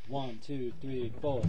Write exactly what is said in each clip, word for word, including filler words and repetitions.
One, two, three, four.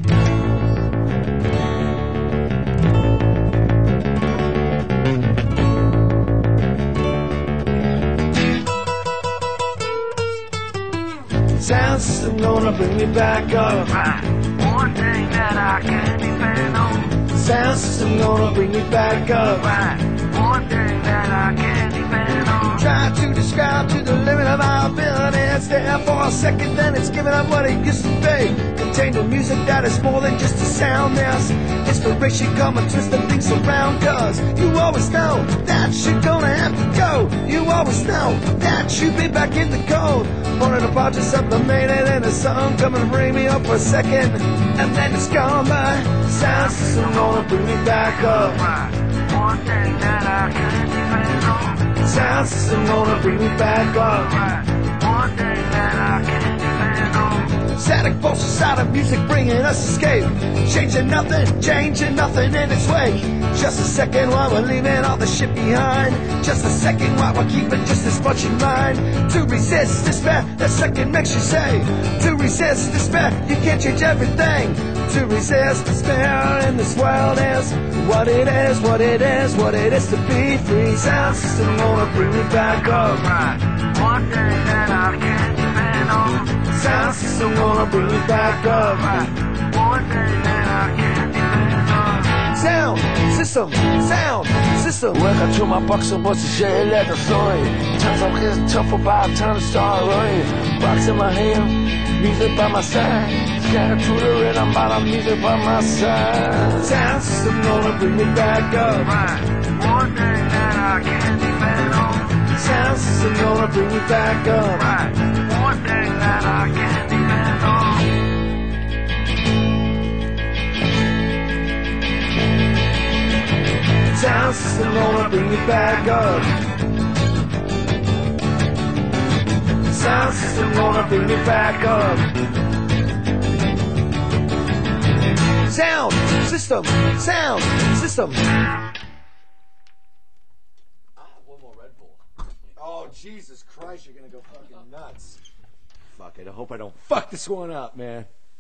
Sound system gonna bring me back up. Right. One thing that I can't depend on. Sound system gonna bring me back up. Right. One thing that I can't depend on. Try to describe to the limit of our ability. It's there for a second, then it's giving up what it used to be. Contain the music that is more than just a sound. There's inspiration come and twist the things around. Cause you always know that you're gonna have to go. You always know that you'll be back in the cold. Falling apart, just sublimated in a song. Come and bring me up for a second, and then it's gone by. Sound system gonna bring me back up. Right. One thing that I can't depend on. Sound system gonna bring me back up. Right. One thing that I can't depend on. Static pulse inside of music bringing us escape. Changing nothing, changing nothing in its way. Just a second while we're leaving all the shit behind. Just a second while we're keeping just as much in mind. To resist despair, that second makes you say. To resist despair, you can't change everything. To resist despair in this world is what it is, what it is, what it is to be free. Sound system gonna bring me back up. Right. One thing that I can't depend on. Sound system gonna bring me back up. Right. One thing that I can't depend on. Sound system, sound system. Welcome to my box and what's the shit let the story. Times I'm getting tough about time to start running. Box in my hand, music by my side. Scattered to the rhythm, but I'm music by my side. Sound system gonna bring me back up. Right. One thing that I can't depend on. Sound system gonna bring me back up. Right. One thing that I can't depend on. Sound system gonna bring me back up. Sound system gonna bring me back up. Sound system, sound system. I have one more Red Bull. Oh, Jesus Christ, you're gonna go fucking nuts. Fuck it, I hope I don't fuck this one up, man.